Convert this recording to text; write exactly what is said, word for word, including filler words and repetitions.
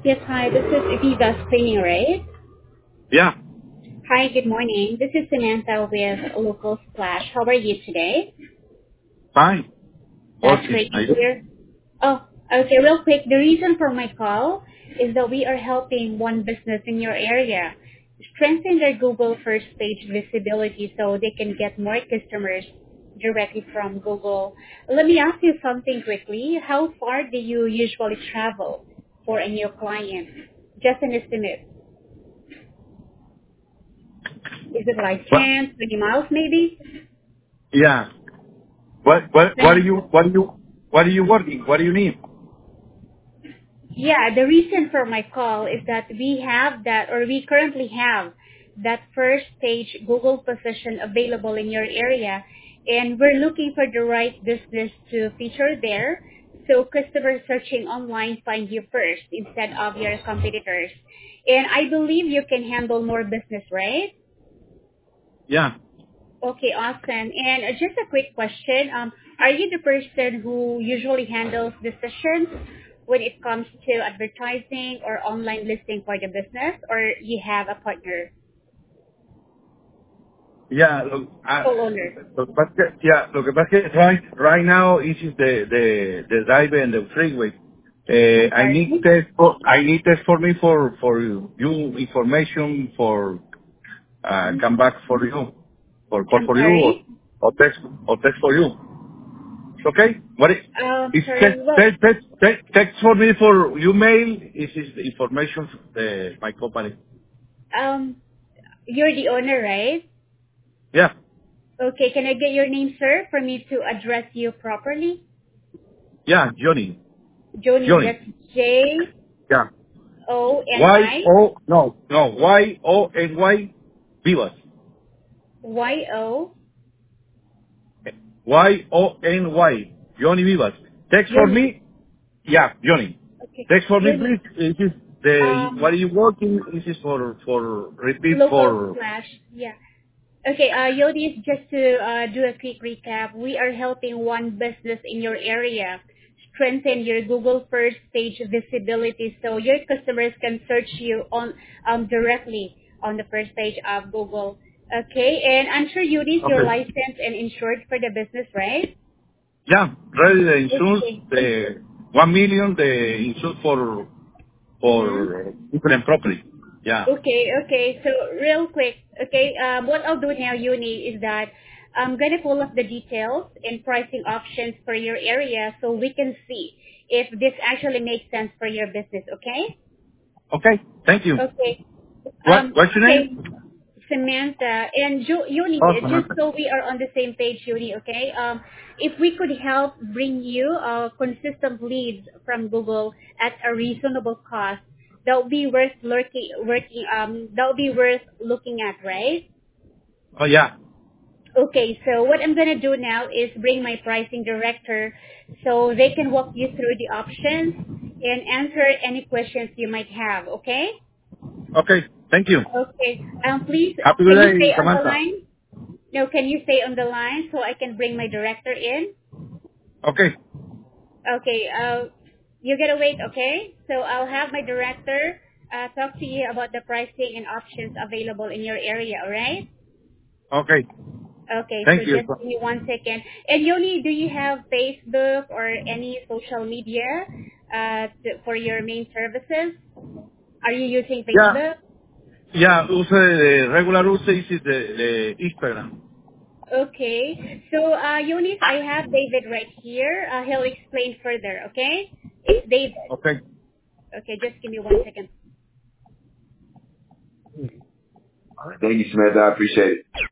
Yes, hi, this is Viva Cleaning, right? Yeah, Hi, good morning. This is Samantha with Local Splash. How are you today? fine. That's Working. great to I do. hear. Oh, okay, real quick. The reason for my call is that we are helping one business in your area strengthen their Google first page visibility so they can get more customers directly from Google. Let me ask you something quickly. How far do you usually travel for a new client? Just an estimate. Is it like What? ten, twenty miles maybe? Yeah. What? What? What are twenty. you? What are you? What are you working? What do you need? Yeah, the reason for my call is that we have that, or we currently have that first page Google position available in your area, and we're looking for the right business to feature there, so customers searching online find you first instead of your competitors. And I believe you can handle more business, right? Yeah. Okay, awesome. And uh, just a quick question. Um, are you the person who usually handles decisions when it comes to advertising or online listing for the business, or you have a partner, Yeah. Look, uh, co-owner? look, but que- yeah. Lo que pasa es que right right now this is the the the drive and the freeway. Uh, I'm I need sorry. test for I need test for me for for you information for uh, come back for you or call I'm for you or, sorry. or text or text for you. Okay? What is, Um, is sorry. text, Well, text, text, text, text for me for your mail. This is the information of the, my company. um, you're the owner, right? Yeah. Okay. Can I get your name, sir, for me to address you properly? Yeah, Johnny. Joni. Johnny. That's J Yeah. O N Y I O, no, no, Y O N Y Vivas. Y O. Y O N Y. Johnny Vivas. Text for Joni. me. Yeah, Johnny. Okay. Text for me, Joni. please. This is the, what Um, are you working? This is for, for, repeat local for, slash, yeah. Okay, uh, Yodis, just to uh, do a quick recap, we are helping one business in your area strengthen your Google first page visibility so your customers can search you on um, directly on the first page of Google. Okay, and I'm sure Yodis, you're okay. licensed and insured for the business, right? Yeah, ready the insurance, Okay. the one million, the insurance for Mm-hmm. for different property. Yeah. Okay, okay. So real quick, okay, um, what I'll do now, Uni, is that I'm gonna pull up the details and pricing options for your area so we can see if this actually makes sense for your business. Okay? Okay. Thank you. Okay. What Um, What's your okay, name? Samantha and Ju- Uni, Oh, just Samantha. so we are on the same page, Uni. Okay. Um, if we could help bring you uh, consistent leads from Google at a reasonable cost, that would be worth lurking, working. Um, that would be worth looking at, right? Oh yeah. Okay. So what I'm gonna do now is bring my pricing director, so they can walk you through the options and answer any questions you might have. Okay? Okay. Thank you. Okay. Um, please, Happy can you good stay day, on the Samantha. line? No, can you stay on the line so I can bring my director in? Okay. Okay, uh, you gotta wait, okay? So I'll have my director uh, talk to you about the pricing and options available in your area, alright? Okay. Okay, so Thank you. just give me one second. And Yoni, do you have Facebook or any social media uh, to, for your main services? Are you using Yeah. Facebook? Yeah. Use the regular use is the the Instagram. Okay. So, uh, Eunice, I have David right here. Uh, he'll explain further, okay? It's David. Okay. Okay, just give me one second. Thank you, Samantha. I appreciate it.